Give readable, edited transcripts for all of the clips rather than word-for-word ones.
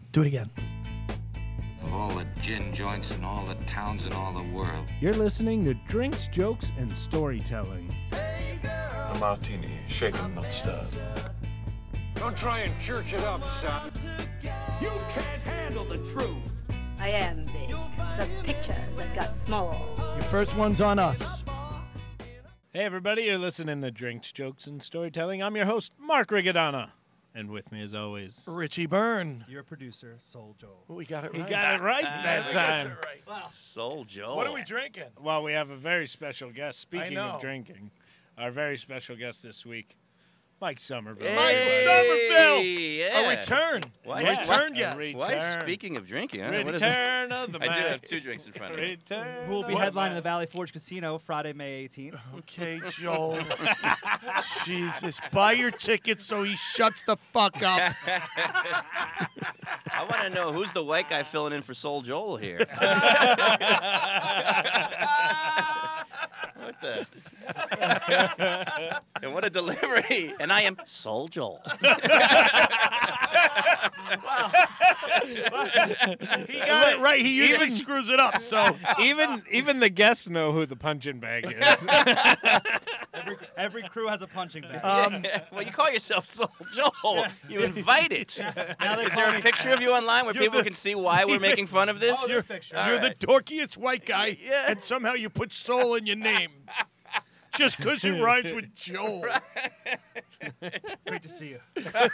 Do it again. Of all the gin joints in all the towns in all the world. You're listening to Drinks, Jokes, and Storytelling. A martini, shaken, not stirred. Don't try and church it up, son. You can't handle the truth. I am big. The picture that got small. Your first one's on us. Hey everybody, you're listening to Drinks, Jokes, and Storytelling. I'm your host, Mark Rigodana. And with me as always, Richie Byrne. Your producer, Soul Joel. We got it he right. got it right that time. That's it right. Soul Joel. What are we drinking? Well, we have a very special guest. Speaking know. of drinking, our very special guest this week, Mike Somerville. Hey, Michael Somerville. yeah. A return. Why- Return, yes. Why, Return. speaking of drinking, huh? What is Return of the I do Mac. have 2 drinks in front of me. Return Who will be of the headlining the Mac. Valley Forge Casino Friday, May 18th. Okay, Joel. Jesus. Buy your tickets so he shuts the fuck up. I want to know who's the white guy filling in for Soul Joel here. What the? And what a delivery! And I am Soul Joel. He got it right. He usually screws it up, so. Even the guests know who the punching bag is. Every crew has a punching bag. Well, you call yourself Soul Joel. You invite it. Now they Is call there a me- picture of you online where You're people the- can see why we're making fun of this? Oh, this picture. All You're right. the dorkiest white guy, Yeah. and somehow you put soul in your name. Just because it rhymes with Joel. Great to see you. That's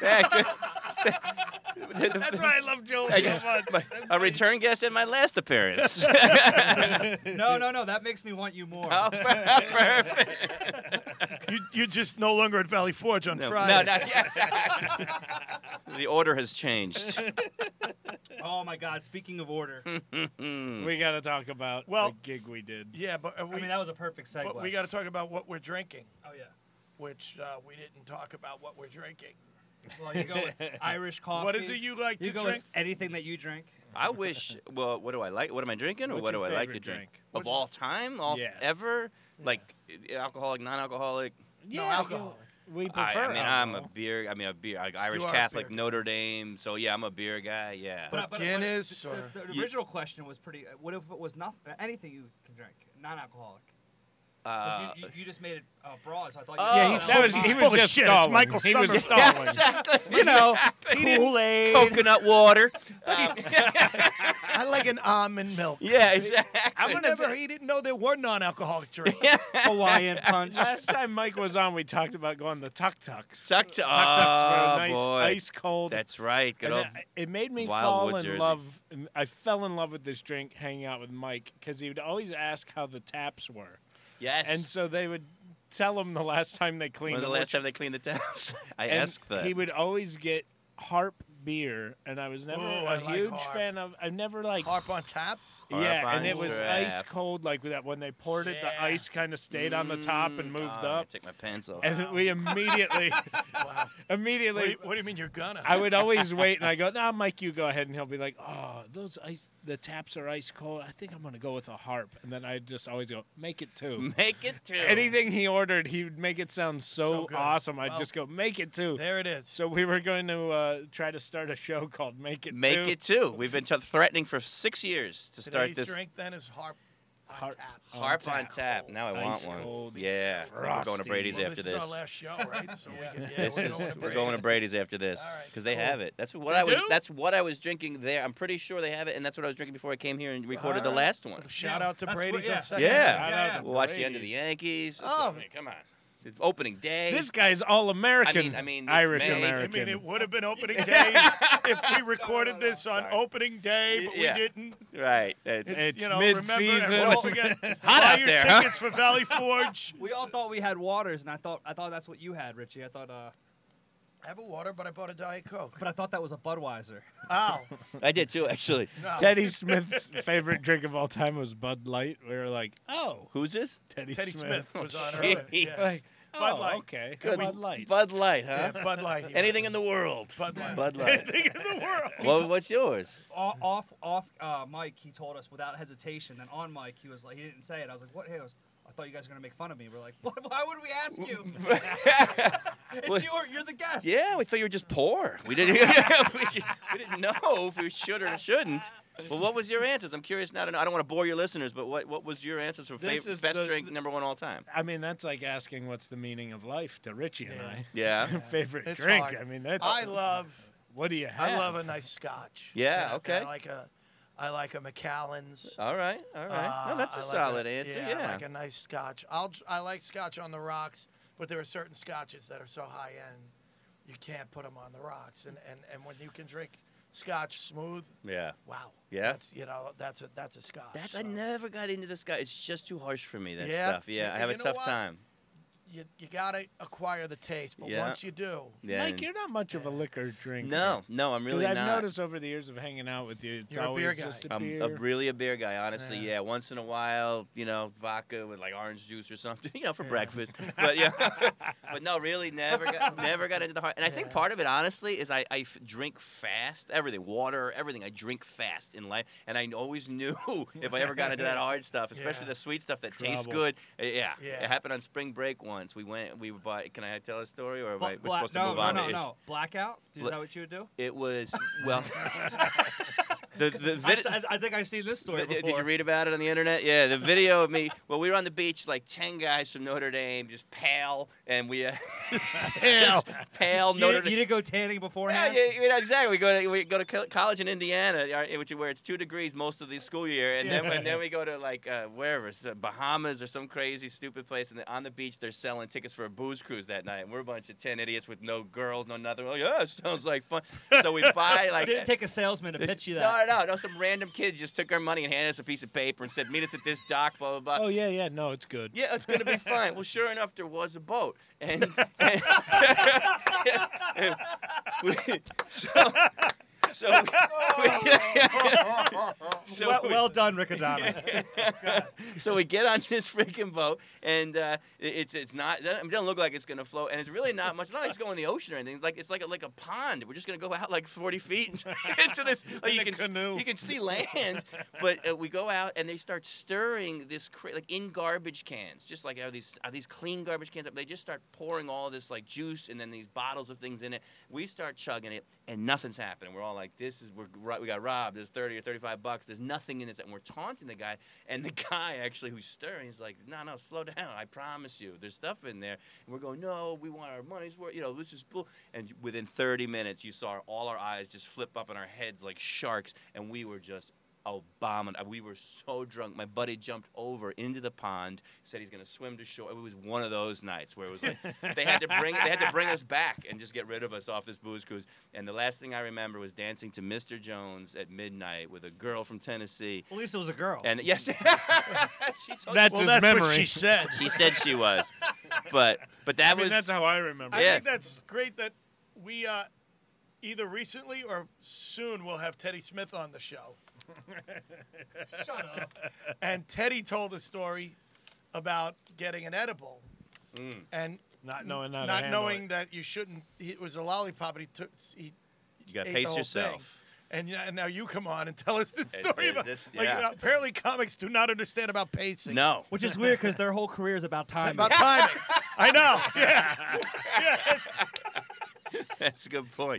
why I love Joel so much. A return guest at my last appearance. No. That makes me want you more. Oh, perfect. You're just no longer at Valley Forge on No, Friday. The order has changed. Oh, my God. Speaking of order. We got to talk about Well- the gig we did. Yeah, but I mean, that was a perfect segue. but we got to talk about what we're drinking, Oh, yeah. which we didn't talk about what we're drinking. Well, you go with Irish coffee. What is it you like You to go drink? with anything that you drink. I wish. Well, what do I like? What am I drinking, or What's what do your I like to favorite drink? drink? Of all time, all Yes. ever, like alcoholic, non-alcoholic. No alcohol. We prefer I'm a alcohol. beer. Irish You are a Catholic, beer guy. Notre Dame. So yeah, I'm a beer guy. Yeah. But Guinness the, or- the original question was pretty. What if it was nothing? Anything you can drink, non-alcoholic. 'Cause Uh, you just made it broad, so I thought. Oh. Yeah, he's That full, was- he's he full was of just shit. stalling. It's Michael He was Somerville. stalling. exactly. you know, Exactly. Kool-Aid. Coconut water. I like an almond milk. Yeah, exactly. He didn't know there were non-alcoholic drinks. Hawaiian punch. Last time Mike was on, we talked about going to Tuk Tuks. Tuck to, Tuk Tuks were oh, a nice boy. ice cold. That's right. Good And old. it made me Wildwood, fall in Jersey. love. I fell in love with this drink hanging out with Mike because he would always ask how the taps were. Yes. And so they would tell him the last time they cleaned When the them, last which- time they cleaned the taps? I and asked that. He would always get Harp beer, and I was never Ooh, a I like huge Harp. fan of. I've never like. Harp on tap. Yeah, Harp and on it was Giraffe. ice cold, like with that when they poured it, the Yeah. ice kind of stayed on the top and moved I'm gonna up. Take my pants off. And we immediately, Wow. immediately, What do you mean you're gonna? I would always wait, and I go, "Nah, Mike, you go ahead," and he'll be like, "Oh, the taps are ice cold. I think I'm gonna go with a Harp," and then I just always go, "Make it 2." Make it 2. Anything he ordered, he would make it sound So so good. awesome. I'd Well, just go, "Make it 2." There it is. So we were going to try to start a show called "Make It 2." Make it 2. We've been threatening for 6 years to start Today's this. drink then is Harp on Harp. tap. Harp on tap. Now I want Ice one. cold. Yeah. It's We're going to frosty. Brady's Well, after this is our this. last show, right? So we can. Yeah, This we're going to Brady's after this All right, because they cool. have it. That's what They I was. do? That's what I was drinking there. I'm pretty sure they have it, and that's what I was drinking before I came here and recorded the All right. last one. Shout out to That's Brady's what- yeah. on second. Yeah. Shout out to We'll watch the end of the Brady's. Yankees. Oh. I mean, come on. It's opening day. This guy's all American. I mean, it's Irish May. American. I mean, it would have been opening day if we recorded this on Sorry. opening day, but Yeah. we didn't. Right. It's, It's You know, mid-season. remember, and once again, Hot buy out your there, huh? tickets for Valley Forge. We all thought we had waters, and I thought that's what you had, Richie. I thought I have a water, but I bought a Diet Coke. but I thought that was a Budweiser. Ow. I did too, actually. No. Teddy Smith's favorite drink of all time was Bud Light. We were like, oh, Who's this? Teddy Smith was on jeez. earlier. Yeah. Like, Bud oh, Light. okay. Good. Bud Light. Bud Light, huh? Yeah, Bud Light. Anything in the world. Bud Light. Bud Light. Anything in the world. What's yours? Off mic, he told us without hesitation. Then on mic, he was like, he didn't say it. I was like, what? He goes, I thought you guys were gonna make fun of me. We're like, why would we ask you? Well, You're the guest. Yeah, we thought you were just poor. We didn't we didn't know if we should or shouldn't. Well, what was your answers? I'm curious now to know. I don't want to bore your listeners, but what was your answers for This is best the- drink number one all time? I mean, that's like asking what's the meaning of life to Richie and I. Yeah. Favorite It's drink. hard. I mean, that's. I love What do you have? I love a nice scotch. Yeah, And okay. I like a Macallan's. All right. No, that's a I like solid answer. I Yeah. like a nice scotch. I like scotch on the rocks, but there are certain scotches that are so high end, you can't put them on the rocks. And when you can drink scotch smooth, Yeah. wow. Yeah? That's a scotch. I never got into this guy. It's just too harsh for me, that Yeah, stuff. Yeah, and I have a you know tough what? time. You gotta acquire the taste, but Yeah. once you do, Yeah. Mike, you're not much of a liquor drinker. No, I'm 'Cause really I've not. noticed over the years of hanging out with you, it's You're a always beer guy. just a I'm beer. really a beer guy, honestly. Yeah. Once in a while, vodka with like orange juice or something, for breakfast. But yeah, but no, really, never got into the heart. And I think part of it, honestly, is I drink fast. Everything, water, everything. I drink fast in life, and I always knew if I ever got into that hard stuff, especially Yeah. the sweet stuff that tastes Trouble. good. Yeah, Yeah. it happened on spring break once. We bought. Can I tell a story, or am I, we're Bla- supposed to no, move no, on? no, to no. Blackout? Is Bla- that what you would do? It was the I think I've seen this story Did before. you read about it on the internet? Yeah, the video of me. Well, we were on the beach, like 10 guys from Notre Dame, just pale, and we just pale You Notre didn't- Dame. you didn't go tanning Yeah, beforehand? exactly. We go to college in Indiana, where it's 2 degrees most of the school year, and then we go to like wherever, Bahamas or some crazy stupid place, and then on the beach they're selling tickets for a booze cruise that night, and we're a bunch of 10 idiots with no girls, no nothing. Oh yeah, sounds like fun. So we buy like. Didn't take a salesman to pitch you that. No. Some random kid just took our money and handed us a piece of paper and said, "Meet us at this dock." Blah blah blah. Oh yeah, no, it's good. Yeah, it's gonna be fine. Well, sure enough, there was a boat, and Well done, Rick Adana. So we get on this freaking boat, and it's not. It doesn't look like it's gonna float, and it's really not much. It's not like it's going in the ocean or anything. It's like a pond. We're just gonna go out like 40 feet into this. Like In a canoe. You can see land, but we go out and they start stirring this like in garbage cans, just like are these clean garbage cans. They just start pouring all this like juice and then these bottles of things in it. We start chugging it, and nothing's happening. We're all like, we got robbed. There's $30 or $35. There's nothing in this, and we're taunting the guy. And the guy actually who's stirring, he's like, no, slow down. I promise you, there's stuff in there. And we're going, no, we want our money's worth. This is bull. And within 30 minutes, you saw all our eyes just flip up in our heads like sharks, and we were just abominable. We were so drunk. My buddy jumped over into the pond, said he's gonna swim to shore. It was one of those nights where it was like they had to bring us back and just get rid of us off this booze cruise. And the last thing I remember was dancing to Mr. Jones at midnight with a girl from Tennessee. At least it was a girl. And yes, she told That's me. his that's memory. what she said. She said she was, but that I mean, was. that's how I remember. I Yeah. think that's great that we either recently or soon will have Teddy Smith on the show. Shut up. And Teddy told a story about getting an edible and Not knowing how to not handle knowing it. that you shouldn't. It was a lollipop, but he You gotta ate pace the whole yourself. thing. And now you come on and tell us this It story is about. this- Like, yeah. apparently, comics do not understand about pacing. No. Which is weird because their whole career is about timing. About timing. I know. Yeah. Yeah. That's a good point.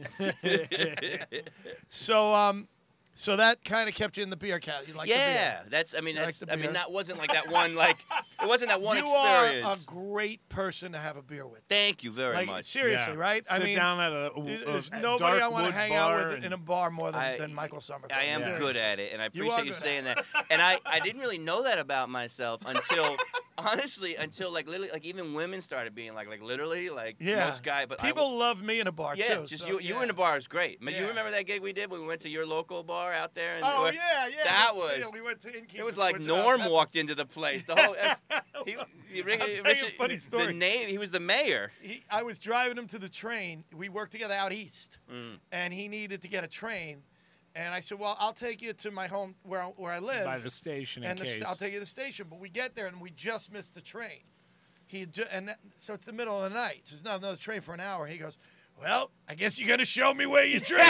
So that kind of kept you in the beer cat. You like the beer. Yeah, that's. I mean, You like that's. the I mean, beer? that wasn't like that one. Like it wasn't that one You experience. are a great person to have a beer with. Thank you very Like much. seriously, Yeah. right? Sit down at a there's a nobody dark I want to wood hang out bar with in a bar more than Michael Summerfield. I am Seriously. good at it, and I You are appreciate you good saying at that. And I didn't really know that about myself until, honestly, until like literally, like even women started being like literally, like Yeah. most guy. But People love me in a bar yeah, too. just so, you yeah. in the bar is great. Yeah. You remember that gig we did when we went to your local bar out there? And Oh yeah. That Yeah, was. we went to Innkeepers. It was like went to Norm Peppers. walked into the place. The whole. I'll tell you a Richard- funny story. The name. He was the mayor. I was driving him to the train. We worked together out east, and he needed to get a train. And I said, "Well, I'll take you to my home where I live by the station in and case. I'll take you to the station." But we get there and we just missed the train. So it's the middle of the night. So there's not another train for an hour. He goes, "Well, I guess you're gonna show me where you drink."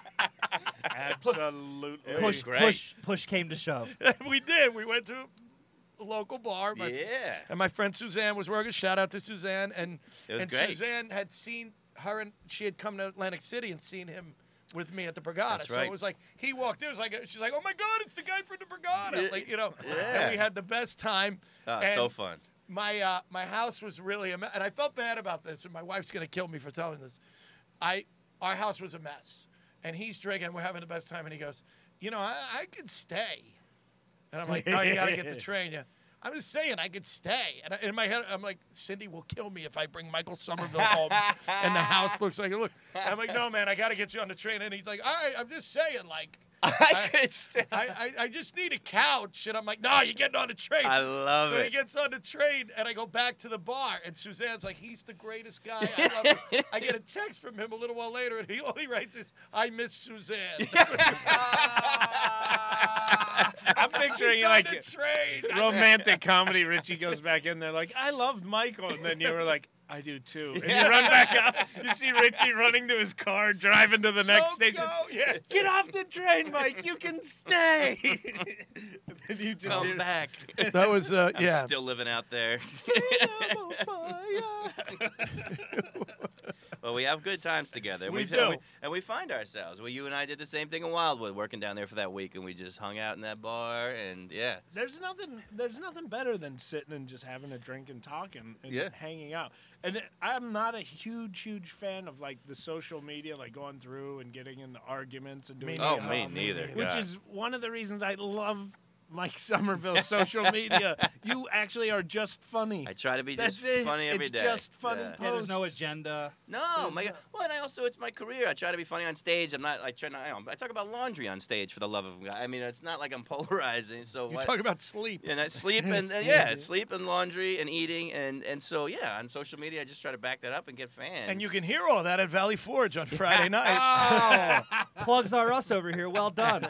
Absolutely. Push, Great. push came to shove. We did. We went to local bar. Yeah. And my friend Suzanne was working. Shout out to Suzanne. And It was and great. Suzanne had seen her, and she had come to Atlantic City and seen him with me at the Brigada. That's So right. it was like he walked in. It was like she's like, "Oh my God, it's the guy from the Brigada!" Yeah. Like and Yeah. we had the best time. Oh, and so fun. My my house was really and I felt bad about this, and my wife's gonna kill me for telling this. Our house was a mess, and he's drinking. We're having the best time, and he goes, I could stay, and I'm like, no, you gotta get the train. Yeah. I'm just saying I could stay. And in my head, I'm like, Cindy will kill me if I bring Michael Somerville home and the house looks like it. Look, I'm like, no, man, I got to get you on the train. And he's like, all right, I'm just saying, like, I could say. I just need a couch. And I'm like, no, you're getting on the train. I love so it. he gets on the train, and I go back to the bar. And Suzanne's like, he's the greatest guy. I love him. I get a text from him a little while later, and all he writes is, I miss Suzanne. I'm picturing He's you on like the train. romantic comedy. Richie goes back in there like, I loved Michael. And then you were like, I do too. And you run back out. You see Richie running to his car, driving to the next station. Yeah. Get off the train, Mike. You can stay. And you just Come hear, back. That was, I'm yeah. still living out there. Well, we have good times together. And We do. And we find ourselves. Well, you and I did the same thing in Wildwood, working down there for that week, and we just hung out in that bar, and yeah. There's nothing better than sitting and just having a drink and talking and Yeah. hanging out. And I'm not a huge fan of like the social media, like going through and getting into arguments and doing Me Oh, neither. me neither. which God. is one of the reasons I love Mike Somerville's social media. You actually are just funny. I try to be That's just it. funny every It's day. just funny Yeah. Yeah, there's no posts. agenda. No, my God. Well, and it's my career. I try to be funny on stage. I'm not like trying to. I talk about laundry on stage for the love of God. I mean, it's not like I'm polarizing. So You what? talk about sleep. And that's sleep sleep and laundry and eating and so yeah, on social media I just try to back that up and get fans. And you can hear all that at Valley Forge on Friday night. Plugs are us over here. Well done.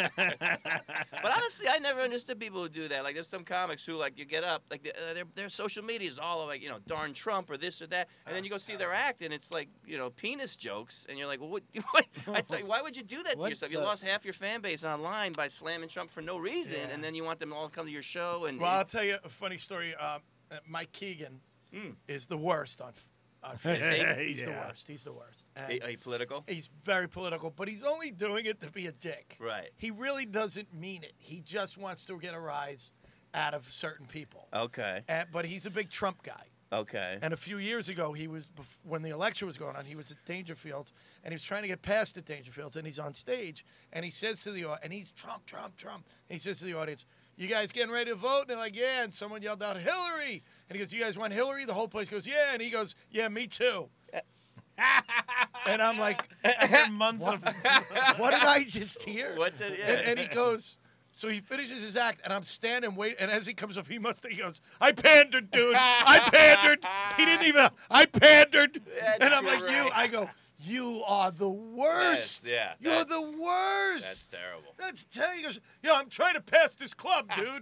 But honestly, I never understood people who do that. Like, there's some comics who, like, you get up, like, their social media is all like, darn Trump or this or that, and then you go see their act, and it's like, penis jokes, and you're like, well, why would you do that to What yourself? You the- lost half your fan base online by slamming Trump for no reason, and then you want them all to come to your show. And Well, I'll tell you a funny story. Mike Keegan is the worst on Facebook. He's the worst. He's the worst. And are you political? he's very political, but he's only doing it to be a dick. Right. He really doesn't mean it. He just wants to get a rise out of certain people. Okay. But he's a big Trump guy. Okay. And a few years ago, when the election was going on, he was at Dangerfields, and he was trying to get past at Dangerfields, and he's on stage, and he says to the audience, and he's Trump. And he says to the audience, you guys getting ready to vote? And they're like, yeah. And someone yelled out, Hillary. And he goes, you guys want Hillary? The whole place goes, yeah. And he goes, yeah, me too. And I'm like, After months of what did I just hear? What did? Yeah. And he goes, so he finishes his act, and I'm standing waiting. And as he comes up, he goes, I pandered, dude. I pandered. He didn't even, I pandered. That's And I'm like, great. I go, you are the worst. Yeah, You're that's- the worst. That's terrible. That's terrible. He goes, I'm trying to pass this club, dude.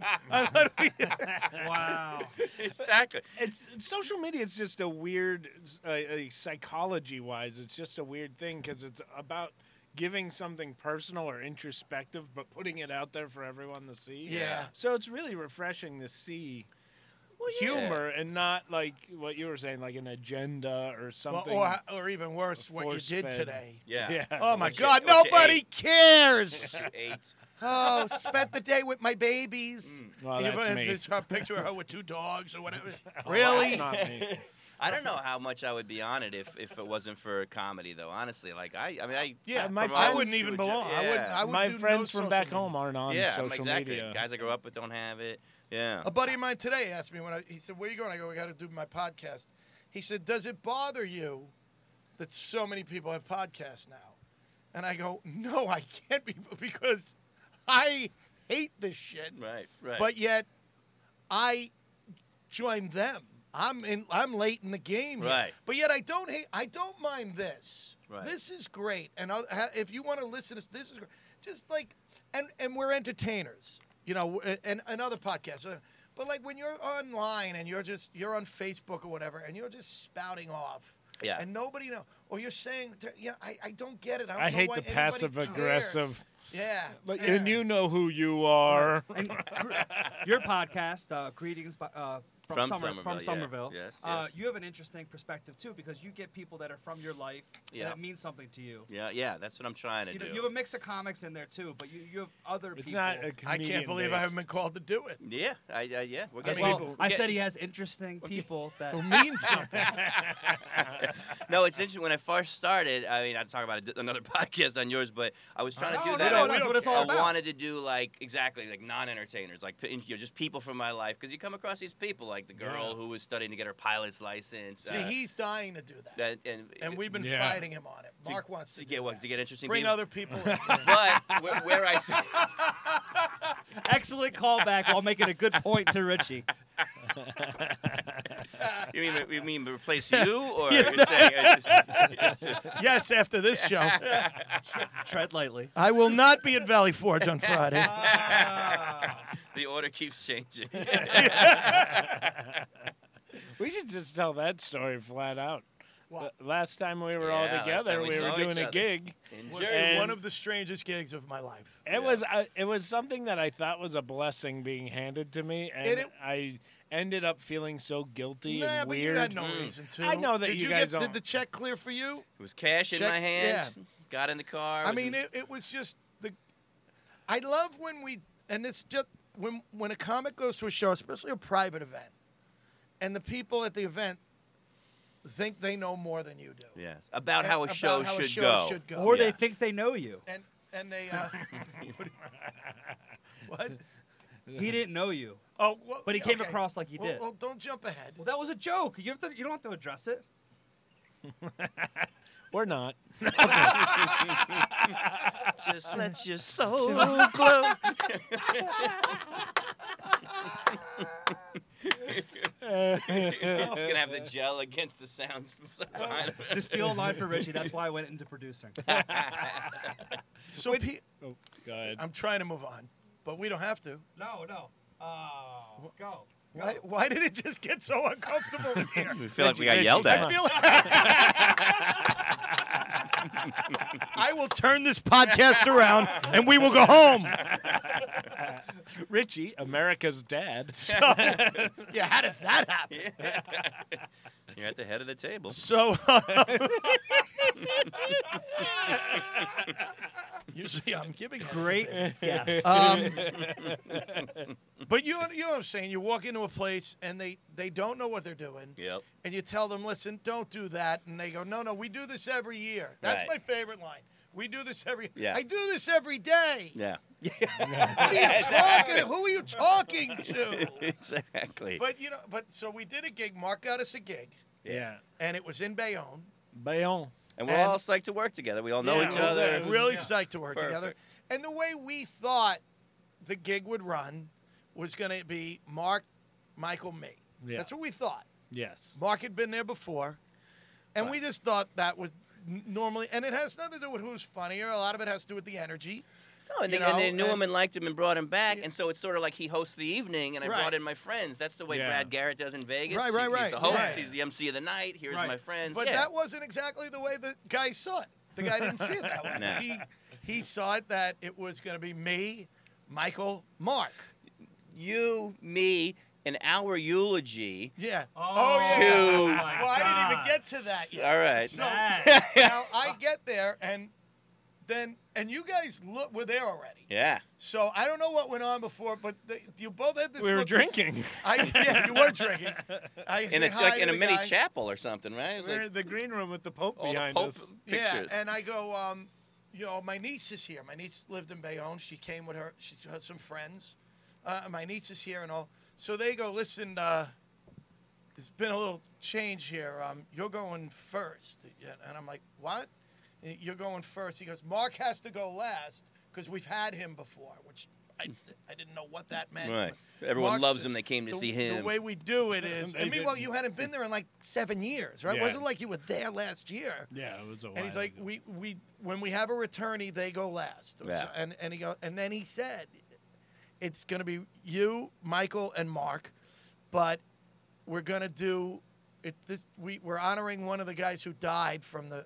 wow. Exactly. It's social media. It's just a weird, psychology-wise, it's just a weird thing because it's about giving something personal or introspective, but putting it out there for everyone to see. Yeah. So it's really refreshing to see Well, yeah. humor and not like what you were saying, like an agenda or Well, something. or even worse, what you did force-fed. today. Yeah. Yeah. Oh, my What you- God. what you Nobody ate. cares. Eight. Oh, spent the day with my babies. Well, Even that's if me. it's a picture of her with 2 dogs or whatever. Oh, Really? That's not me. I don't know how much I would be on it if it wasn't for comedy, though. Honestly, like Yeah, my I friends wouldn't even would belong. I wouldn't. I would My do friends no from social back media. home aren't on social exactly. media. Guys I grew up with don't have it. Yeah. A buddy of mine today asked me he said, "Where you going?" I go, "I got to do my podcast." He said, "Does it bother you that so many people have podcasts now?" And I go, "No, I can't be because I hate this shit. Right. Right. But yet, I joined them. I'm late in the game. Here. Right. But yet I don't mind this. Right. This is great. And if you want to listen to this is great. Just like and we're entertainers, and other podcasts. But like when you're online and you're on Facebook or whatever and you're just spouting off. Yeah. And nobody know or you're saying I don't get it. I don't I know hate why the anybody passive cares. aggressive. Yeah. And you know who you are. And your podcast, Greetings from Somerville, Somerville. yeah. Yes. You have an interesting perspective too, because you get people that are from your life Yeah. that mean something to you. Yeah, that's what I'm trying to You know, do. you have a mix of comics in there too, but you have other It's people. not a I can't believe I haven't been called to do it. yeah, yeah. We're getting Well, people. I said he has interesting people that. Who means something. No, it's interesting. When I first started, I mean, I'd talk about another podcast on yours, but I was trying to do that. No, that's what it's all I about. wanted to do like non-entertainers, like just people from my life, because you come across these people, like the girl who was studying to get her pilot's license. See, he's dying to do that. And we've been Yeah. fighting him on it. Mark wants to get do what that. to get interesting Bring people. other people in. But where I think Excellent callback while making a good point to Richie. you mean replace you, or you're saying it's just Yes, after this show. Tread lightly. I will not be at Valley Forge on Friday. the order keeps changing. We should just tell that story flat out. What? Last time we were Yeah, all last together, time we we were saw doing each a other. gig. In Was Jersey. one of the strangest gigs of my life. It was something that I thought was a blessing being handed to me, and I ended up feeling so guilty Nah, and but weird. you had no reason to. I know that Did you get- guys don't. Did the check clear for you? It was cash in Check- my hands. Got in the car. I mean, it was just the. I love when we, and it's just when a comic goes to a show, especially a private event, and the people at the event think they know more than you do. yes, about how a About show how a should show go. should go. Or Yeah. they think they know you. And they. What? He didn't know you. Oh, well, But he came okay. across like you did. Well, don't jump ahead. Well, that was a joke. You don't have to address it. We're not. Just let your soul glow. It's gonna have the gel against the sounds behind it. To steal a line for Richie, that's why I went into producing. So Oh, go ahead. I'm trying to move on, but we don't have to. No. Go. Why did it just get so uncomfortable in here? We feel like we got Reggie, yelled come at. on. feel like I will turn this podcast around and we will go home. Richie, America's dad. So, yeah, how did that happen? You're at the head of the table. So, usually I'm giving it. Great guess. But you know what I'm saying? You walk into a place and they don't know what they're doing. Yep. And you tell them, listen, don't do that. And they go, no, we do this every year. That's Right. my favorite line. We do this every. Yeah. I do this every day. Yeah. Who are you talking to? Exactly. But so we did a gig. Mark got us a gig, Yeah. and it was in Bayonne. Bayonne. And we're and- all psyched to work together. We all know Yeah, each it was other. it was- Really yeah. psyched to work together. Perfect. And the way we thought the gig would run was going to be Mark, Michael, me. Yeah. That's what we thought. Yes. Mark had been there before, and we just thought that was normally, and it has nothing to do with who's funnier. A lot of it has to do with the energy. No, and You they, and know, they knew and- him and liked him and brought him back, and so it's sort of like he hosts the evening, and I Right. brought in my friends. That's the way Yeah. Brad Garrett does in Vegas. Right, He's right. the host. Right. He's the MC of the night. Here's Right. my friends. But yeah. that wasn't exactly the way the guy saw it. The guy didn't see it that way. No. He saw it that it was going to be me, Michael, Mark. You, me, and our eulogy. Yeah. Oh, yeah. Two. Oh my Well, I didn't even God. get to that yet. All right. So Man. now I get there, and you guys were there already. Yeah. So I don't know what went on before, but you both had this. We were look- drinking. Yeah, you were drinking. I In say a, hi like to in a the mini guy. chapel or something, right? It was We're like in the green room with the Pope all the behind Pope us. pictures. Yeah, and I go, my niece is here. My niece lived in Bayonne. She came with her. She has some friends. My niece is here and all. So they go, listen, there's been a little change here. You're going first. And I'm like, what? You're going first. He goes, Mark has to go last because we've had him before, which I didn't know what that meant. Right. Everyone Mark's- loves him. They came to see him. The way we do it is, They and meanwhile, didn't. you hadn't been there in like 7 years, right? It Yeah. wasn't like you were there last year. Yeah, it was a while. And he's like, ago. we when we have a returnee, they go last. Yeah. And he and then he said, it's gonna be you, Michael, and Mark, but we're gonna do it. We're honoring one of the guys who died from the,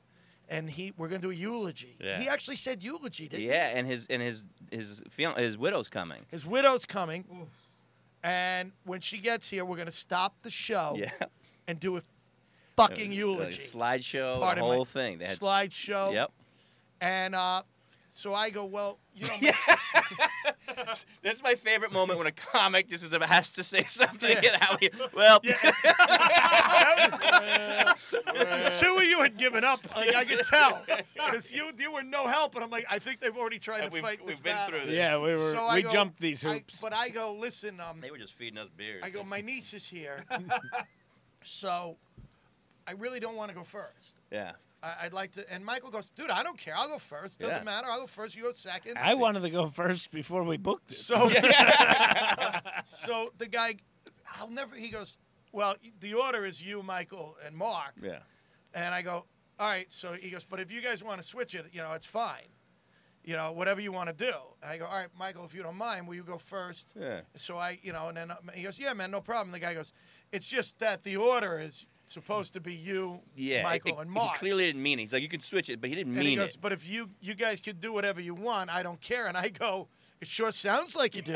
and we're gonna do a eulogy. Yeah. He actually said eulogy, didn't he? Yeah, and his widow's coming. His widow's coming, and when she gets here, we're gonna stop the show Yeah. and do a fucking eulogy. Slideshow, the Pardon my whole thing. They had slideshow. Yep. And so I go, well, you know, That's my favorite moment when a comic just has to say something. Yeah. And how he, well, the two of you had given up. Like, I could tell because you were no help. And I'm like, I think they've already tried to fight this we've been battle. through this. Yeah, So I we go- jumped these hoops. But I go, listen, They were just feeding us beers. I go, my niece is here, so I really don't want to go first. Yeah. I'd like to. And Michael goes, dude, I don't care. I'll go first. Doesn't Yeah. matter. I'll go first. You go second. I wanted to go first before we booked it. So, so the guy, he goes, well, the order is you, Michael, and Mark. Yeah. And I go, all right. So he goes, but if you guys want to switch it, you know, it's fine. You know, whatever you want to do. And I go, all right, Michael, if you don't mind, will you go first? Yeah. So and then he goes, yeah, man, no problem. The guy goes, it's just that the order is supposed to be you, Yeah. Michael, and Mark. He clearly didn't mean it. He's like, you can switch it, but he didn't And he mean goes, it. but if you guys could do whatever you want, I don't care. And I go, it sure sounds like you do.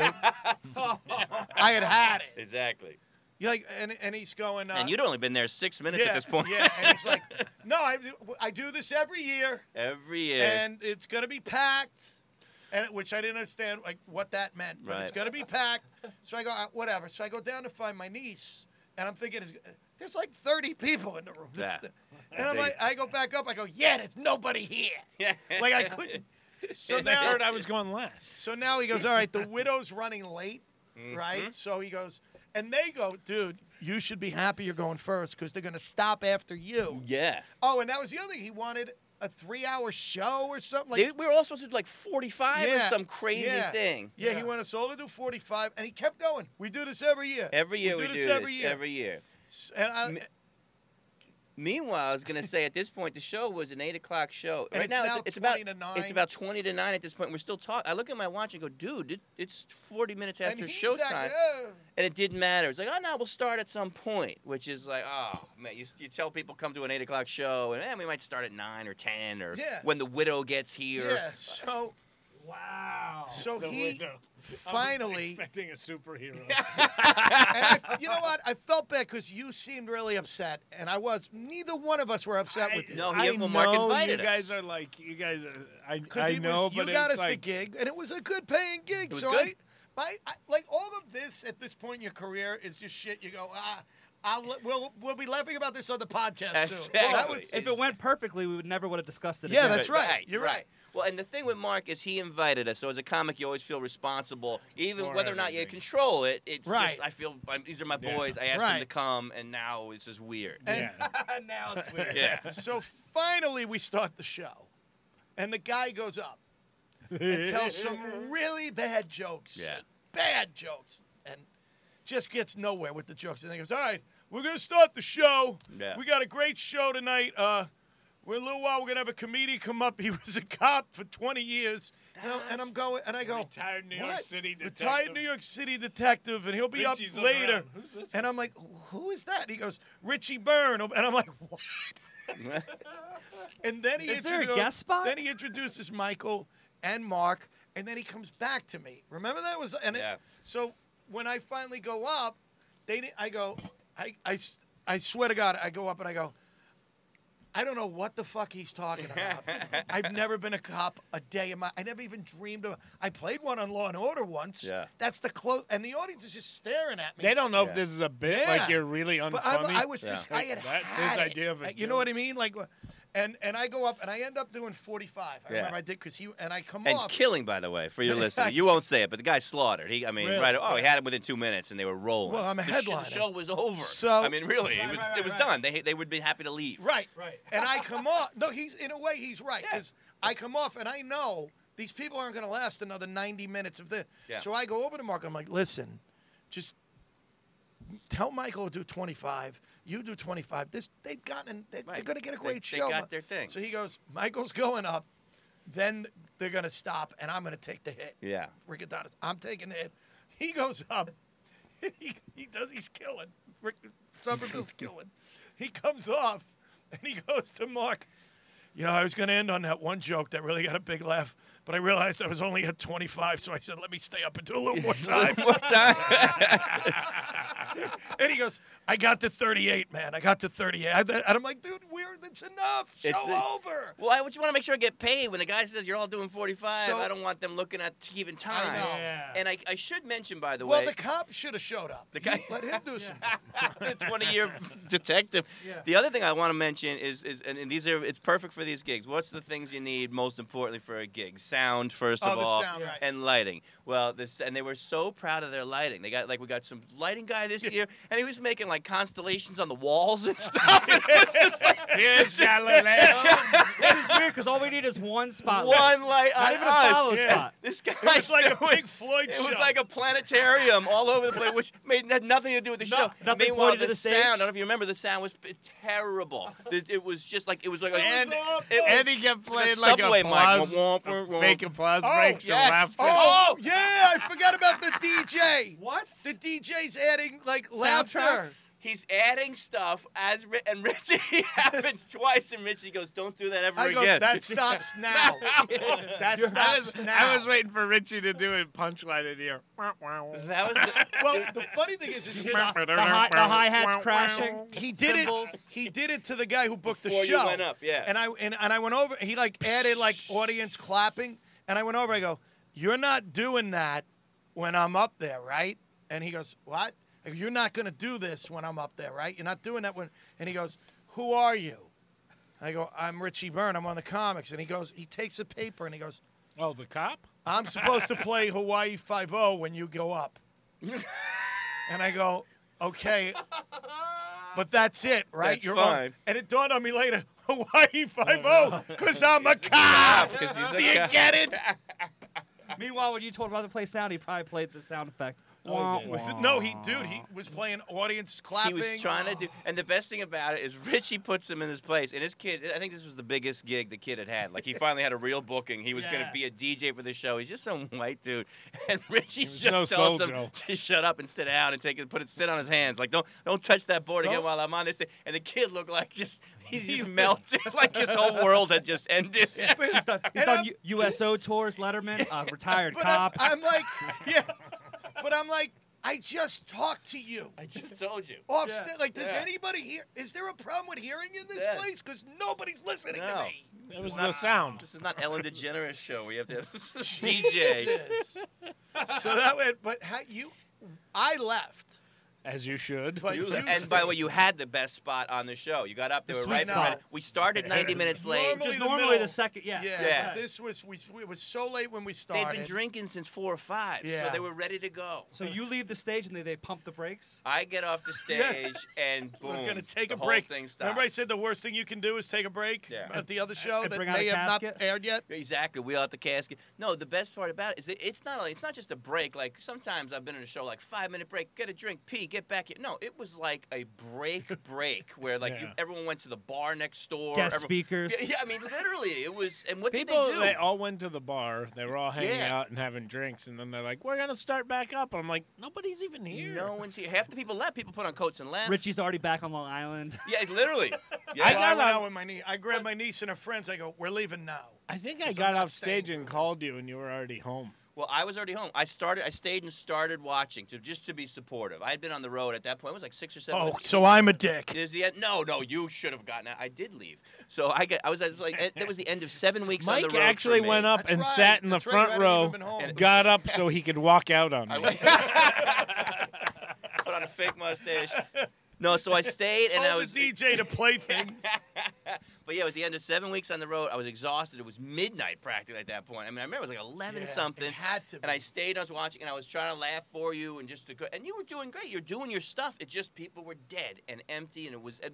I had it. Exactly. You're like, and he's going. And you'd only been there 6 minutes yeah, at this point. Yeah, and he's like, no, I do this every year, Every year. and it's gonna be packed, and which I didn't understand like what that meant, but it's Right. gonna be packed. So I go, whatever. So I go down to find my niece, and I'm thinking, there's like 30 people in the room. Yeah. And I'm like, I go back up. I go, yeah, there's nobody here. Like I couldn't. So And I now, heard I was going last. so now he goes, all right, the widow's running late, right? So he goes, and they go, dude, you should be happy you're going first because they're going to stop after you. Yeah. Oh, and that was the other thing. He wanted a 3-hour show or something. Like, We were all supposed to do like 45 or some crazy yeah. thing. Yeah, he wanted us all to do 45, and he kept going. We do this every year. Every year we do do this this. every year. Every year. And Meanwhile, I was gonna say at this point the show was an 8 o'clock show. And right it's now now it's 20 about to 9. It's about 20 to 9 at this point. We're still talking. I look at my watch and go, dude, it's 40 minutes and after he's showtime, like, and it didn't matter. It's like, oh no, we'll start at some point, which is like, oh man, you tell people come to an 8 o'clock show, and we might start at 9 or 10 or Yeah. when the widow gets here. yeah. So Wow. The he window. finally. Expecting a superhero. And you know what? I felt bad because you seemed really upset, and I was. Neither one of us were upset with you. No, I Mark know invited you guys us. are like, you guys are. I Because know, you but got it's us the like, gig, and it was a good paying gig. was so good. I like all of this at this point in your career is just shit. You go, we'll be laughing about this on the podcast soon. Exactly. That was, If it went perfectly, we would never would have discussed it. yeah, again. that's right. You're right. Well, and the thing with Mark is he invited us, so as a comic, you always feel responsible, even For whether or not you everything. control it. It's Right. just these are my Yeah. boys. I asked them Right. to come, and now it's just weird. And Yeah. Now it's weird. Yeah. so finally we start the show, and the guy goes up and tells some really bad jokes. Yeah. Bad jokes, and just gets nowhere with the jokes. And he goes, all right, we're going to start the show. Yeah. We got a great show tonight. In a little while, we're going to have a comedian come up. He was a cop for 20 years. And I'm going, and I go, Retired New York what? City detective. Retired New York City detective, and he'll be Richie's up looking later. around. Who's this And I'm like, who is that? And he goes, Richie Byrne. And I'm like, what? And then he Is there a introduced- guest spot? Then he introduces Michael and Mark, and then he comes back to me. Remember that was Yeah. so when I finally go up, I swear to God, I go up and I go, I don't know what the fuck he's talking about. I've never been a cop a day in I never even dreamed of. I played one on Law and Order once. Yeah. That's the close, and the audience is just staring at me. They don't know Yeah. if this is a bit, Yeah. like you're really unfunny. But I was just, Yeah. I had That's had his it. idea of a You know joke. what I mean? Like, and I go up and I end up doing 45. I Yeah. remember I did because I come And off. killing, by the way, for your listener. You won't say it, but the guy slaughtered. He Really? right. Oh, he had it within 2 minutes, and they were rolling. Well, I'm a The headliner. show was over. So- I mean, really, it was done. They would be happy to leave. Right. Right. And I come off. No, in a way, he's right. Because I come off and I know these people aren't going to last another 90 minutes of this. Yeah. So I go over to Mark. I'm like, listen, just tell Michael to do 25. You do 25. They're going to get a great They show. got their thing. So he goes, Michael's going up. Then they're going to stop, and I'm going to take the hit. Yeah. Rick Adonis. I'm taking the hit. He goes up. He's killing. Rick Somerville's killing. He comes off, and he goes to Mark. I was going to end on that one joke that really got a big laugh, but I realized I was only at 25, so I said, let me stay up and do a little more time. What time? And he goes, I got to 38, man. I got to 38. And I'm like, dude, it's enough. Show over. Well, I just want to make sure I get paid. When the guy says you're all doing 45, So- I don't want them looking at keeping time. I know. Yeah. And I should mention, by the Well, way, the cop should have showed up. The guy- Let him do some. the 20-year detective. Yeah. The other thing I want to mention is and these are it's perfect for these gigs. What's the things you need most importantly for a gig? Sound, first of Oh, the all, sound, right. and lighting. Well, and they were so proud of their lighting. We got some lighting guy this year, and he was making like constellations on the walls and stuff. And it was just like, Here's Galileo. This is weird because all we need is one spotlight. one light Not on even a us. follow spot. This guy. It was like a Pink Floyd It show. was like a planetarium all over the place, which had nothing to do with the show. nothing Meanwhile, pointed to the sound, stage? I don't know if you remember, the sound was terrible. It was just like, it was like a... And, it and was he kept like a playing like subway a mic. applause, Womp, womp, womp. fake applause Oh, breaks yes. and laughter. Oh, yeah, I forgot about the DJ. What? The DJ's adding, like, laughter. Soundtracks? He's adding stuff and Richie happens twice, and Richie goes, "Don't do that ever I go, again." that stops now. That stops now. I was waiting for Richie to do a punchline in here. That was Well, the funny thing is The hi-hats crashing. he did Cymbals. it. He did it to the guy who booked Before the you show. went up, yeah. And I went over. He like added like audience clapping, and I went over. I go, "You're not doing that when I'm up there, right?" And he goes, "What?" I go, "You're not gonna do this when I'm up there, right? You're not doing that when." And he goes, "Who are you?" I go, "I'm Richie Byrne. I'm on the comics." And he goes, he takes a paper and he goes, Oh, the cop? "I'm supposed to play Hawaii 5-0 when you go up." And I go, "Okay, but that's it, right? That's You're fine. on." And it dawned on me later, Hawaii 5-0, because I'm a cop. 'Cause he's a Do you cop. get it? Meanwhile, when you told him about to play sound, he probably played the sound effect. Oh, he did. No, he was playing audience clapping. He was trying to do, and the best thing about it is Richie puts him in his place. And his kid, I think this was the biggest gig the kid had. Like, he finally had a real booking. He was going to be a DJ for the show. He's just some white dude, and Richie just no tells him Soul Joe. to shut up and sit down and sit on his hands. Like, don't touch that board again while I'm on this thing. And the kid looked like he just melted, like his whole world had just ended. He's done USO tours, Letterman, retired But cop. I'm like, yeah. But I'm like, I just talked to you. I just told you. Off stage. Like, does Yeah. anybody hear? Is there a problem with hearing in this Yes. place? Because nobody's listening to No. me. It was the sound. This is not Ellen DeGeneres show. We have to have DJ. Jesus. So that way, but I left. As you should. But you And by the way, you had the best spot on the show. You got up there The right sweet behind spot. it. We started 90 minutes late. Normally Just the normally middle. the second, yeah. Yeah. but This was it was so late when we started. They'd been drinking since 4 or 5, so Yeah. they were ready to go. So you leave the stage and they pump the brakes? I get off the stage and boom, We're gonna take the a whole break. thing stops. Remember, I said the worst thing you can do is take a break Yeah. at the other show And that bring out may a have not casket? aired yet. Exactly. Wheel out the casket. No, the best part about it is that it's not just a break. Like sometimes I've been in a show like 5-minute break, get a drink, pee, get back here. No, it was like a break where like Yeah. everyone went to the bar next door. Guest everyone- speakers. Yeah, I mean literally it was. And what People, did they they do? all went to the bar. They were all hanging Yeah. out and having drinks, and then they're like, "We're gonna start back up." And I'm like, "Nobody's even here." No one's here. Half the people left. People put on coats and left. Richie's already back on Long Island. Yeah, literally. Yeah. I got went up- out with my niece. I grabbed my niece and her friends. I go, "We're leaving now." I think I Because got I'm not off stage staying and for called you, and you were already home. Well, I was already home. I stayed and started watching just to be supportive. I had been on the road at that point. It was like 6 or 7. Oh, so I'm a dick. There's the end. No, you should have gotten out. I did leave. So it was like it was the end of 7 weeks on Mike the road. actually for me. went up That's and right. sat in the That's right. You front hadn't row, even been home. And- got up so he could walk out on I me. went- put on a fake mustache. No, so I stayed and Told I was the DJ to play things. But yeah, it was the end of 7 weeks on the road. I was exhausted. It was midnight practically at that point. I mean, I remember it was like 11 Yeah, something. it had to And I be. stayed. I was watching, and I was trying to laugh for you, and and you were doing great. You're doing your stuff. It just people were dead and empty, and it was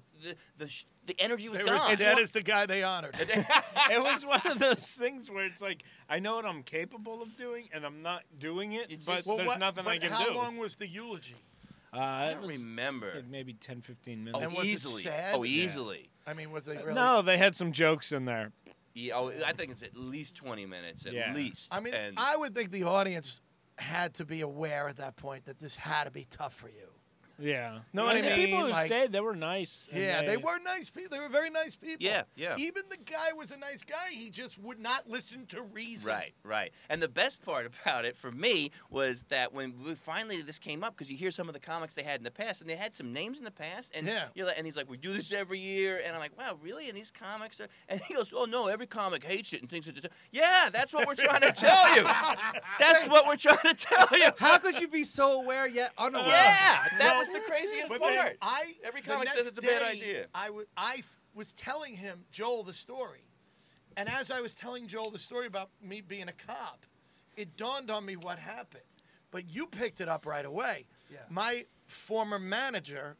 the energy was They were gone. as dead as the guy they honored. It was one of those things where it's like, I know what I'm capable of doing, and I'm not doing it, It's but just- there's nothing I can how do. long was the eulogy? I It don't was- remember. it's like maybe 10, 15 Oh, minutes. And was it easily. sad? Oh, Yeah. easily. I mean, was they really? No, they had some jokes in there. Yeah, oh, I think it's at least 20 minutes, at Yeah. least. I mean, and I would think the audience had to be aware at that point that this had to be tough for you. Yeah. Know what And I the mean? people who Like- stayed, they were nice. and Yeah, they were nice people. They were very nice people. Yeah, yeah. Even the guy was a nice guy. He just would not listen to reason. Right, right. And the best part about it for me was that when finally this came up, because you hear some of the comics they had in the past, and they had some names in the past, and Yeah. you're like, and he's like, we do this every year, and I'm like, wow, really? And these comics are, and he goes, oh no, every comic hates it and thinks it's, yeah, that's what we're trying to tell you. That's what we're trying to tell you. How could you be so aware yet unaware? Yeah, that was the craziest But part. then Every the comic says next it's a bad day, idea. I was telling him, Joel, the story. And as I was telling Joel the story about me being a cop, it dawned on me what happened. But you picked it up right away. Yeah. My former manager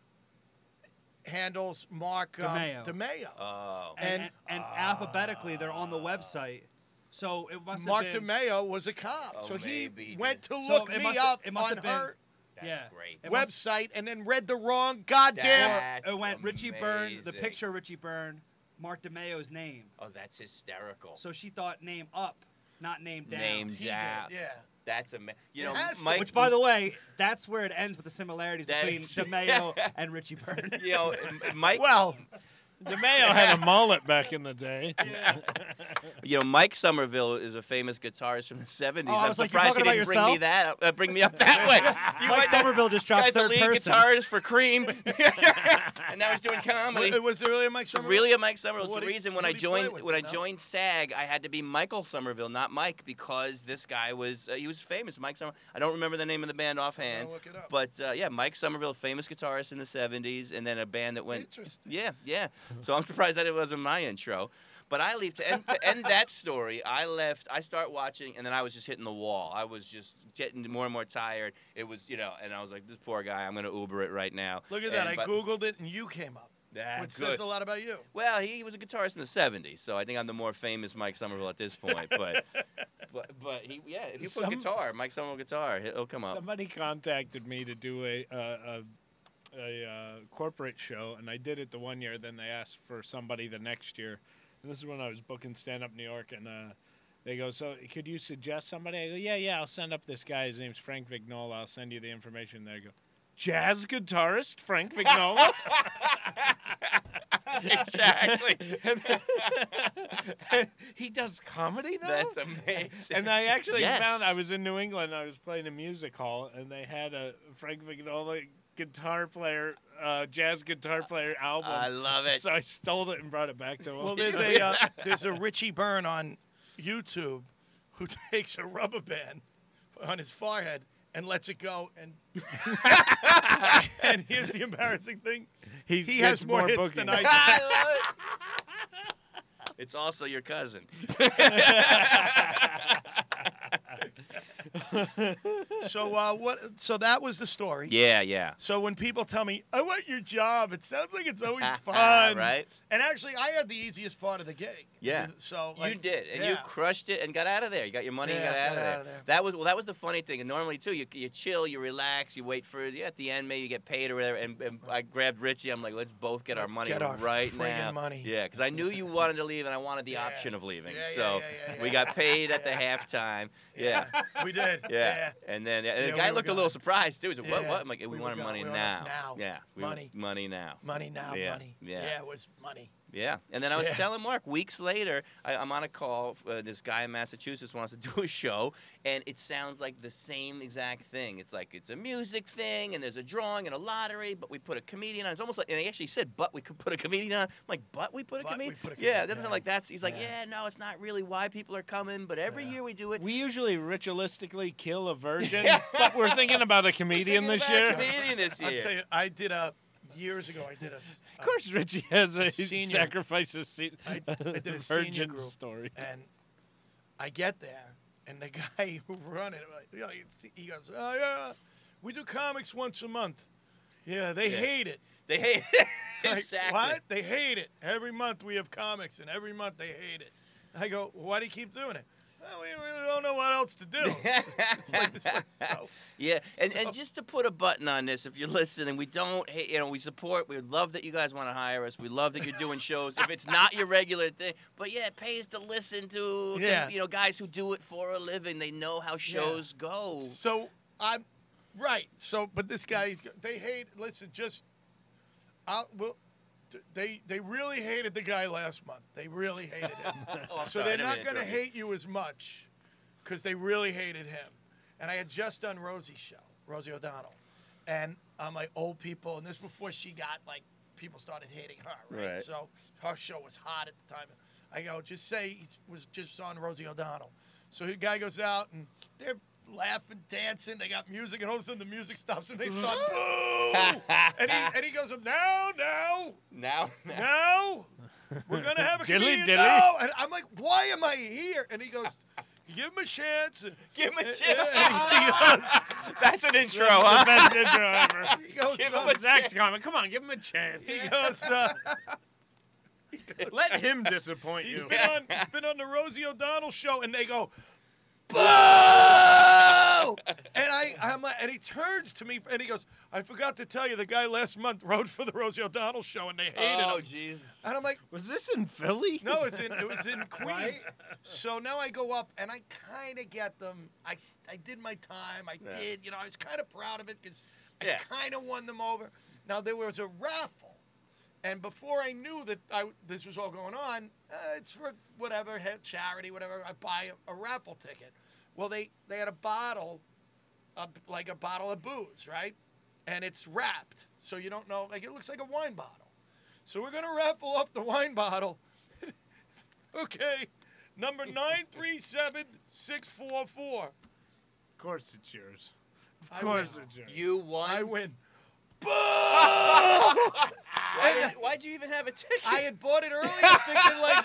handles Mark DeMeo. Oh. And alphabetically, they're on the website. So it must Mark have been. DeMeo was a cop. Oh, so he maybe. went to So look it me must up it must on have been- her That's Yeah. great. It must- website and then read the wrong goddamn. That's It went Richie Byrne, the amazing. picture of Richie Byrne, Mark DeMeo's name. Oh, that's hysterical. So she thought name up, not name down. Named He down. did, yeah. That's amazing. You It know, has to. Mike. Which, by the way, that's where it ends with the similarities That between is- DeMeo and Richie Byrne. you know, Mike. Well, DeMeo had a mullet back in the day. You know, Mike Somerville is a famous guitarist from the '70s. Oh, I I'm was like, you're surprised he talking didn't about bring me yourself? that up, bring me up that way. You Mike might- Somerville just this dropped guy's the third lead person. guitarist for Cream, and now he's doing comedy. was it really a Mike Somerville? Really, a Mike Somerville. It's What the did- reason what when I did he play joined with, when I you know? joined SAG, I had to be Michael Somerville, not Mike, because this guy was he was famous. Mike Somerville. I don't remember the name of the band offhand, look it up. but yeah, Mike Somerville, famous guitarist in the '70s, and then a band that went. Interesting. Yeah, yeah. So I'm surprised that it wasn't my intro. But I leave to end that story. I left. I start watching, and then I was just hitting the wall. I was just getting more and more tired. It was, you know, and I was like, this poor guy. I'm gonna Uber it right now. Look at that. I but- googled it and you came up. Ah, Which good. says a lot about you. Well, he was a guitarist in the '70s, so I think I'm the more famous Mike Somerville at this point. But he, yeah, if you put guitar, Mike Somerville guitar, he'll come up. Somebody contacted me to do a corporate show, and I did it the one year. Then they asked for somebody the next year, and this is when I was booking Stand Up New York, and they go, so could you suggest somebody? I go, yeah, I'll send up this guy. His name's Frank Vignola. I'll send you the information. They go, jazz guitarist Frank Vignola. Exactly. And he does comedy now. That's amazing. And I actually Yes. found I was in New England. I was playing a music hall, and they had a Frank Vignola guitar player, jazz guitar player album. I love it. So I stole it and brought it back to him. Well, there's a Richie Byrne on YouTube who takes a rubber band on his forehead and lets it go, and and here's the embarrassing thing: he gets has more hits bookings. than I do. I love it. It's also your cousin. So what? So that was the story. Yeah. So when people tell me, I want your job, it sounds like it's always fun. Right? And actually, I had the easiest part of the gig. Yeah. So You like, did, and yeah. you crushed it and got out of there. You got your money and Yeah, got out of there. That was the funny thing. And normally too, you chill, you relax, you wait for at the end maybe you get paid or whatever. And I grabbed Richie. I'm like, let's both get our Let's money get our right friggin' now. money. Yeah, because I knew you wanted to leave and I wanted the Yeah. option of leaving. Yeah, so yeah. we got paid at the halftime. Yeah. We did. Yeah. And then and Yeah, the guy we looked were a little gone. surprised too. He said, "What? Yeah. What?" I'm like, "We We were want our gone. money We were now." now. Yeah. Money. Money now. Money now, Yeah, money. yeah. It was money. Yeah, and then I was Yeah. telling Mark weeks later, I'm on a call. This guy in Massachusetts wants to do a show, and it sounds like the same exact thing. It's like it's a music thing, and there's a drawing and a lottery, but we put a comedian on. It's almost like, and they actually said, "But we could put a comedian on." I'm like, "But we put a But we comedian?" put a Yeah, comedian, it doesn't sound like that's. He's like, "Yeah, no, it's not really why people are coming, but every year we do it." We usually ritualistically kill a virgin, but we're thinking about a comedian this Thinking year. about a comedian this year. I'll tell you, I did years ago. I did Of course, Richie has a senior- sacrifices I did a senior virgin group, story. and I get there, and the guy who run it, he goes, "Oh yeah, we do comics once a month. Yeah, they hate it. They hate it. Like, Exactly. what? They hate it. Every month we have comics, and every month they hate it." I go, well, "Why do you keep doing it?" "Well, we really don't know what else to do." It's like this place. So, Yeah, and just to put a button on this, if you're listening, we don't, we support. We love that you guys want to hire us. We love that you're doing shows. If it's not your regular thing, but yeah, it pays to listen to, Yeah. guys who do it for a living. They know how shows go. so Right. So, but this guy, they hate. Listen, they really hated the guy last month. They really hated him. I'm So sorry, I they're didn't not mean going to interrupt you. hate you as much because they really hated him. And I had just done Rosie's show, Rosie O'Donnell, and I'm like old people, and this before she got like people started hating her, right? Right. So her show was hot at the time. I go, just say he was just on Rosie O'Donnell. So the guy goes out and they're laughing, dancing. They got music, and all of a sudden the music stops and they start boo. and he goes up now. We're gonna have a comedian. Dilly. No, and I'm like, why am I here? And he goes, give him a chance. Give him a And chance. That's an intro, The huh? best intro ever. he goes, Give him no, a Next comment. Come on, give him a chance. he goes, Let him disappoint he's you. been on the Rosie O'Donnell show, and they go, boo! And I'm like, and he turns to me and he goes, I forgot to tell you, the guy last month wrote for the Rosie O'Donnell show, and they hated Oh, him. Jesus. And I'm like, Was this in Philly? no, it was in Queens. So now I go up and I kind of get them. I did my time. I was kind of proud of it because I kind of won them over. Now there was a raffle. And before I knew that this was all going on, it's for whatever, charity, whatever, I buy a raffle ticket. Well, they had a bottle, like a bottle of booze, right? And it's wrapped. So you don't know, like it looks like a wine bottle. So we're going to raffle off the wine bottle. Okay, number 937644. Of course it's yours. Of I course win. it's yours. You won. I win. Boo! Why'd you even have a ticket? I had bought it earlier thinking like,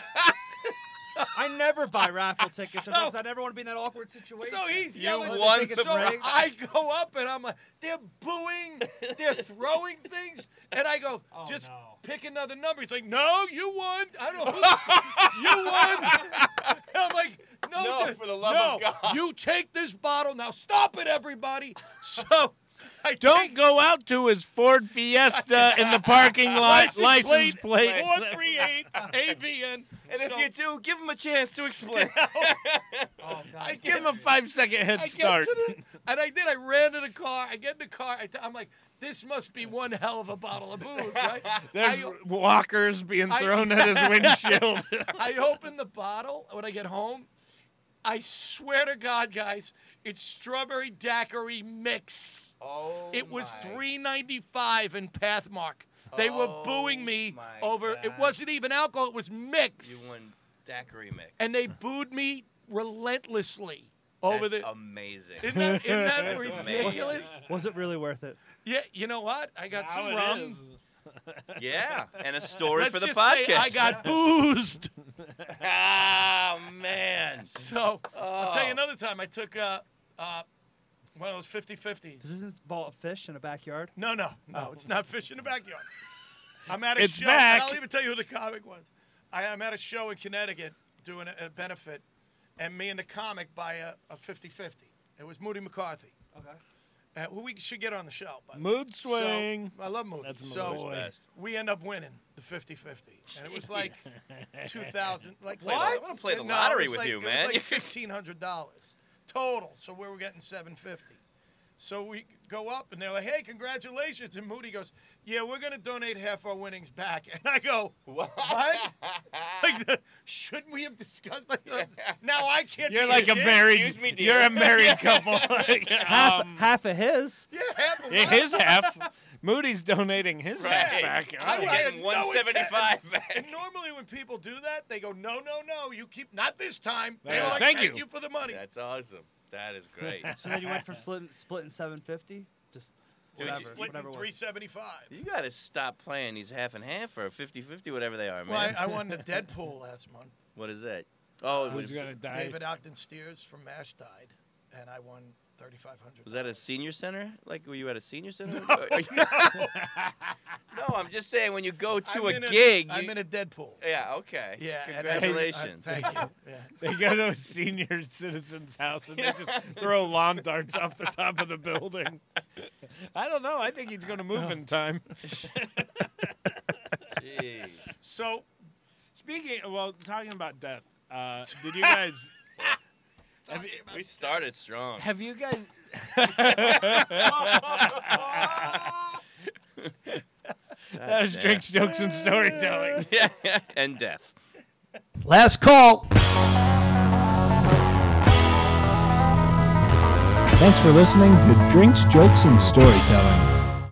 I never buy raffle tickets So- because I never want to be in that awkward situation. so he's You yelling. won So the break. I go up and I'm like, they're booing, they're throwing things, and I go, Oh, just no. pick another number. He's like, no, you won. I don't know. You won. And I'm like, No, dude, for the love no, of God. you take this bottle now. Stop it, everybody. So I Don't go out to his Ford Fiesta in the parking lot. License plate. 438 AVN. And if So you do, give him a chance to explain. Oh, God. I Give him a 5-second head I get start. to the, and I did. I ran to the car. I get in the car. I'm like, this must be one hell of a bottle of booze, right? There's I, walkers being I- thrown at his windshield. I open the bottle when I get home. I swear to God, guys, it's strawberry daiquiri mix. Oh, It was my. $3.95 in Pathmark. They were booing me my over. It God. wasn't even alcohol. It was mix. You won daiquiri mix. And they booed me relentlessly over That's the. amazing. Isn't that That's ridiculous? Was it really worth it? Yeah, you know what? I got Now some it rum. is. Yeah, and a story Let's for the just podcast. say I got boozed. Oh, man. So I'll tell you Oh. another time. I took one of those 50-50s. Does this involve a fish in a backyard? No, it's not fish in the backyard. I'm at a It's show. back. And I'll even tell you who the comic was. I'm at a show in Connecticut doing a benefit, and me and the comic buy a 50-50. It was Moody McCarthy, Okay. who we should get on the show. By the way. Mood swing. So, I love Moody. That's my So boy. Best. we end up winning the 50-50, and it was like 2,000. Like Play the- I wanna play the No, lottery it was with like, you, it man. was like $1,500 total. So we were getting $750. So we go up, and they're like, "Hey, congratulations!" And Moody goes, "Yeah, we're gonna donate half our winnings back." And I go, What? Like, shouldn't we have discussed? Like, now I can't. You're be like a dick. married. Excuse me, dear. You're a married couple. Half of his. Yeah, half of Yeah, mine. his half. Moody's donating his half Right. back. I Getting had no 175 intent- back. And normally when people do that, they go, no, you keep, not this time. Yeah, They're like, thank thank you. you for the money. That's awesome. That is great. So then you went from splitting 750, just Dude, whatever, Split whatever it was. 375. You got to stop playing these half and half or 50-50, whatever they are, man. Well, I won the Deadpool last month. What is that? Oh, Who's gonna die? David Ogden Steers from MASH died, and I won $3,500. was that a senior center? Like, were you at a senior center? No, I'm just saying when you go to I'm a in gig. I'm in a Deadpool. Yeah, okay. Yeah. and Congratulations. thank you. Yeah. They go to a senior citizen's house and they just throw lawn darts off the top of the building. I don't know. I think he's going to move in time. Jeez. So, talking about death, did you guys talking about. We started strong. Have you guys? That was drinks, jokes, and storytelling. Yeah, and death. Last call. Thanks for listening to Drinks, Jokes, and Storytelling.